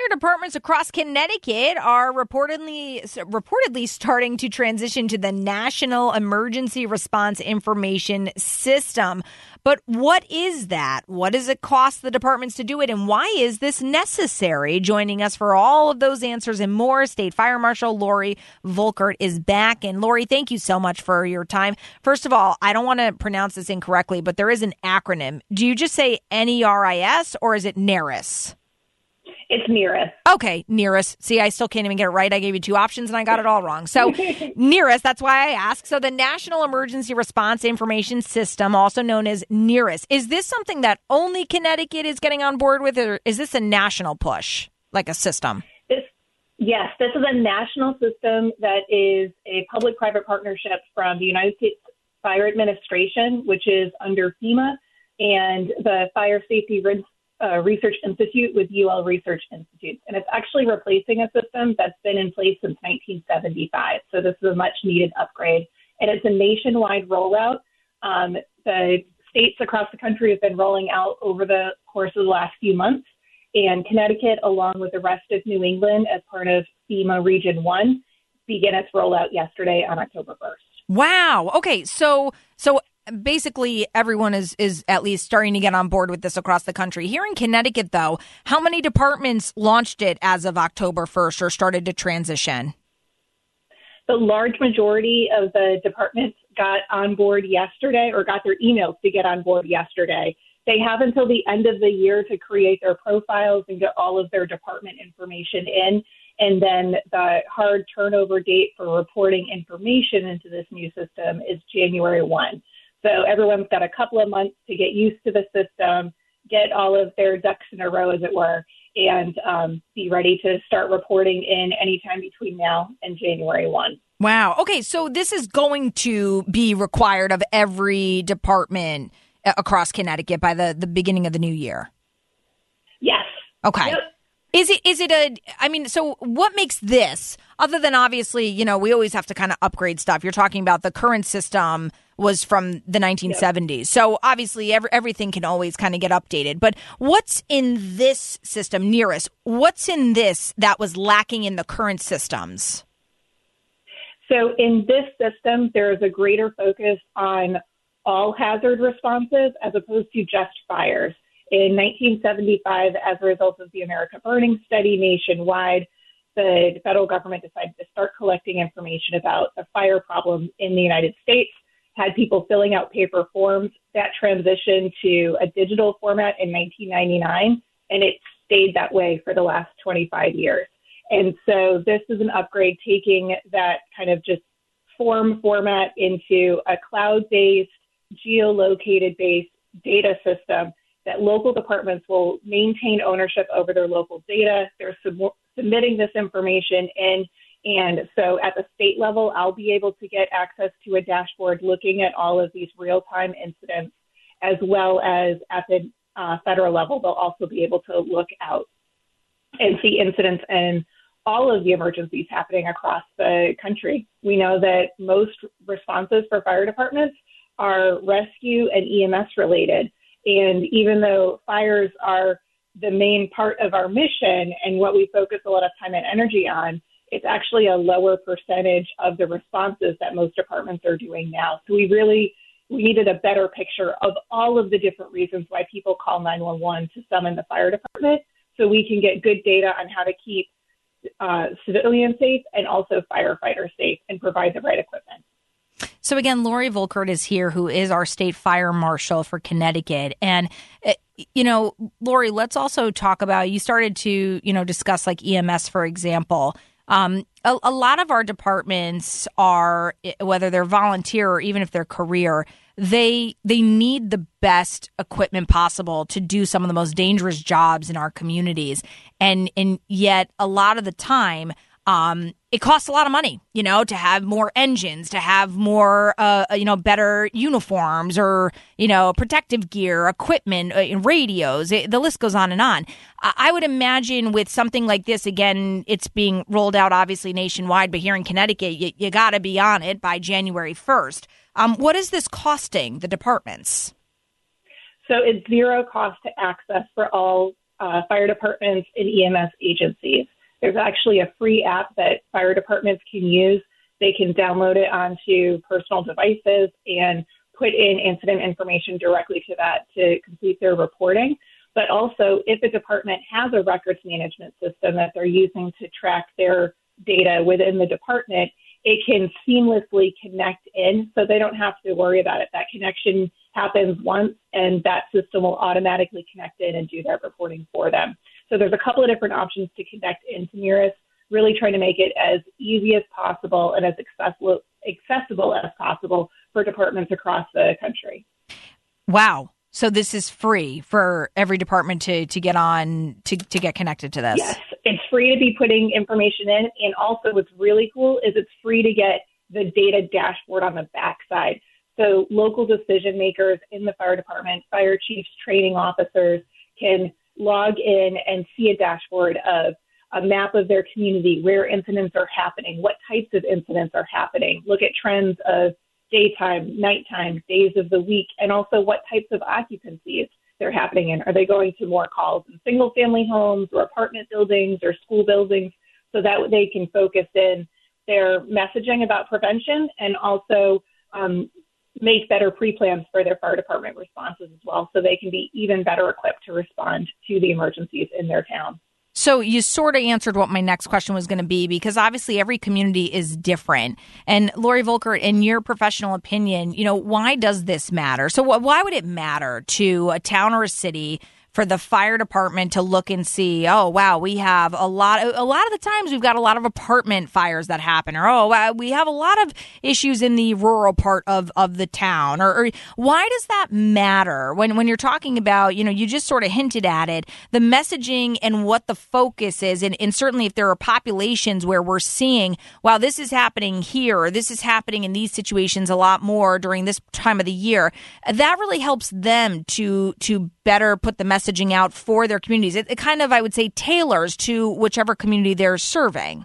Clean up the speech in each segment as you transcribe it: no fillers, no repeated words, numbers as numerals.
fire departments across Connecticut are reportedly starting to transition to the National Emergency Response Information System. But what is that? What does it cost the departments to do it? And why is this necessary? Joining us for all of those answers and more, State Fire Marshal Lori Volkert is back. And Lori, thank you so much for your time. First of all, I don't want to pronounce this incorrectly, but there is an acronym. Do you just say NERIS or is it NERIS? It's NERIS. Okay, NERIS. See, I still can't even get it right. I gave you two options and I got it all wrong. So NERIS, that's why I asked. So the National Emergency Response Information System, also known as NERIS, is this something that only Connecticut is getting on board with, or is this a national push, like a system? Yes, this is a national system that is a public-private partnership from the United States Fire Administration, which is under FEMA, and the Fire Safety Research Institute with UL Research Institute. And it's actually replacing a system that's been in place since 1975. So this is a much needed upgrade. And it's a nationwide rollout. The states across the country have been rolling out over the course of the last few months. And Connecticut, along with the rest of New England as part of FEMA Region 1, began its rollout yesterday on October 1st. Wow. Okay. So basically, everyone is at least starting to get on board with this across the country. Here in Connecticut, though, how many departments launched it as of October 1st or started to transition? The large majority of the departments got on board yesterday or got their emails to get on board yesterday. They have until the end of the year to create their profiles and get all of their department information in. And then the hard turnover date for reporting information into this new system is January 1. So everyone's got a couple of months to get used to the system, get all of their ducks in a row, as it were, and be ready to start reporting in anytime between now and January 1. Wow. Okay, so this is going to be required of every department across Connecticut by the beginning of the new year? Yes. Okay. Yep. So what makes this, other than obviously, we always have to kind of upgrade stuff. You're talking about the current system was from the 1970s. Yep. So obviously everything can always kind of get updated. But what's in this system, NERIS? What's in this that was lacking in the current systems? So in this system, there is a greater focus on all hazard responses as opposed to just fires. In 1975, as a result of the America Burning Study nationwide, the federal government decided to start collecting information about the fire problem in the United States, had people filling out paper forms. That transitioned to a digital format in 1999, and it stayed that way for the last 25 years. And so this is an upgrade, taking that kind of just format into a cloud-based, geolocated-based data system that local departments will maintain ownership over their local data. They're submitting this information in. And so at the state level, I'll be able to get access to a dashboard looking at all of these real-time incidents, as well as at the federal level, they'll also be able to look out and see incidents and all of the emergencies happening across the country. We know that most responses for fire departments are rescue and EMS related. And even though fires are the main part of our mission and what we focus a lot of time and energy on, it's actually a lower percentage of the responses that most departments are doing now. So we needed a better picture of all of the different reasons why people call 911 to summon the fire department, so we can get good data on how to keep civilians safe and also firefighters safe and provide the right equipment. So again, Lori Volkert is here, who is our state fire marshal for Connecticut. And, Lori, let's also talk about, you started to, discuss like EMS, for example. A lot of our departments are, whether they're volunteer or even if they're career, they need the best equipment possible to do some of the most dangerous jobs in our communities. And yet a lot of the time, it costs a lot of money, to have more engines, to have more, better uniforms or, protective gear, equipment, radios. The list goes on and on. I would imagine with something like this, again, it's being rolled out obviously nationwide, but here in Connecticut, you got to be on it by January 1st. What is this costing the departments? So it's zero cost to access for all fire departments and EMS agencies. There's actually a free app that fire departments can use. They can download it onto personal devices and put in incident information directly to that to complete their reporting. But also, if a department has a records management system that they're using to track their data within the department, it can seamlessly connect in so they don't have to worry about it. That connection happens once, and that system will automatically connect in and do that reporting for them. So there's a couple of different options to connect into Nearest, really trying to make it as easy as possible and as accessible as possible for departments across the country. Wow. So this is free for every department to get on, to get connected to this? Yes, it's free to be putting information in. And also what's really cool is it's free to get the data dashboard on the backside. So local decision makers in the fire department, fire chiefs, training officers can log in and see a dashboard of a map of their community, where incidents are happening, what types of incidents are happening, look at trends of daytime, nighttime, days of the week, and also what types of occupancies they're happening in. Are they going to more calls in single family homes or apartment buildings or school buildings, so that they can focus in their messaging about prevention and also make better pre-plans for their fire department responses as well, so they can be even better equipped to respond to the emergencies in their town. So you sort of answered what my next question was going to be, because obviously every community is different. And Lori Volkert, in your professional opinion, why does this matter? So why would it matter to a town or a city for the fire department to look and see, oh, wow, we have a lot of the times we've got a lot of apartment fires that happen, or, oh, wow, we have a lot of issues in the rural part of the town, or why does that matter when you're talking about, you just sort of hinted at it, the messaging and what the focus is, and certainly if there are populations where we're seeing, wow, this is happening here, or this is happening in these situations a lot more during this time of the year, that really helps them to better put the messaging out for their communities. It kind of, I would say, tailors to whichever community they're serving.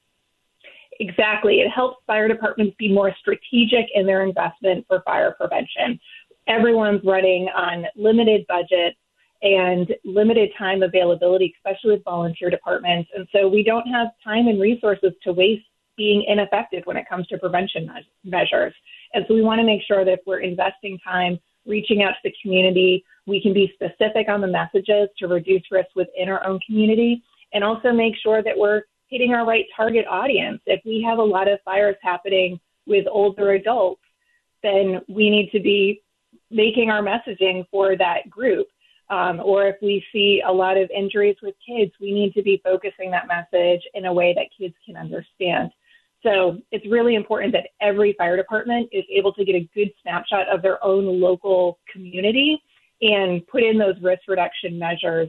Exactly. It helps fire departments be more strategic in their investment for fire prevention. Everyone's running on limited budgets and limited time availability, especially with volunteer departments. And so we don't have time and resources to waste being ineffective when it comes to prevention measures. And so we want to make sure that if we're investing time reaching out to the community, we can be specific on the messages to reduce risk within our own community, and also make sure that we're hitting our right target audience. If we have a lot of fires happening with older adults, then we need to be making our messaging for that group. Or if we see a lot of injuries with kids, we need to be focusing that message in a way that kids can understand. So it's really important that every fire department is able to get a good snapshot of their own local community and put in those risk reduction measures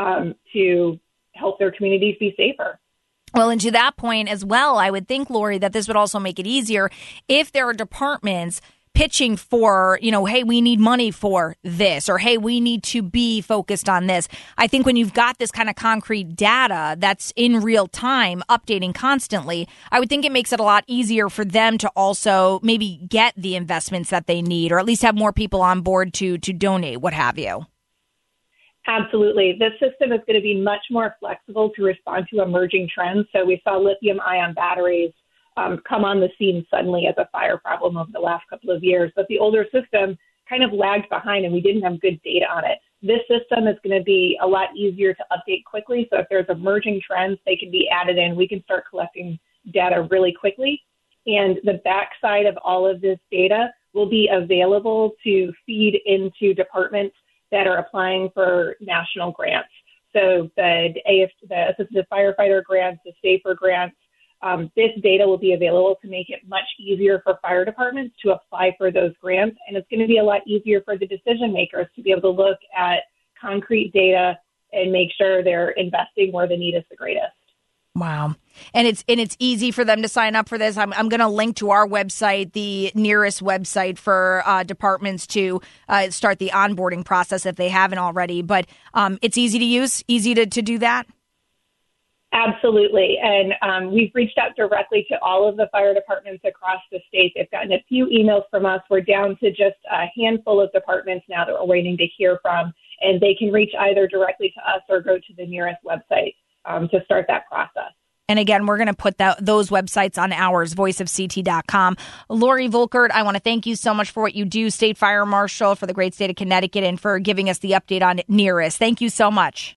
to help their communities be safer. Well, and to that point as well, I would think, Lori, that this would also make it easier if there are departments pitching for, hey, we need money for this, or hey, we need to be focused on this. I think when you've got this kind of concrete data that's in real time, updating constantly, I would think it makes it a lot easier for them to also maybe get the investments that they need, or at least have more people on board to donate, what have you. Absolutely. This system is going to be much more flexible to respond to emerging trends. So we saw lithium-ion batteries come on the scene suddenly as a fire problem over the last couple of years. But the older system kind of lagged behind and we didn't have good data on it. This system is going to be a lot easier to update quickly. So if there's emerging trends, they can be added in. We can start collecting data really quickly. And the backside of all of this data will be available to feed into departments that are applying for national grants. So the Assisted Firefighter grants, the SAFER grants, this data will be available to make it much easier for fire departments to apply for those grants. And it's going to be a lot easier for the decision makers to be able to look at concrete data and make sure they're investing where the need is the greatest. Wow. And it's easy for them to sign up for this. I'm going to link to our website, the Nearest website, for departments to start the onboarding process if they haven't already. But it's easy to use, easy to do that. Absolutely. And we've reached out directly to all of the fire departments across the state. They've gotten a few emails from us. We're down to just a handful of departments now that we're waiting to hear from. and they can reach either directly to us or go to the nearest website to start that process. And again, we're going to put those websites on ours, voiceofct.com. Lori Volkert, I want to thank you so much for what you do, State Fire Marshal for the great state of Connecticut, and for giving us the update on Nearest. Thank you so much.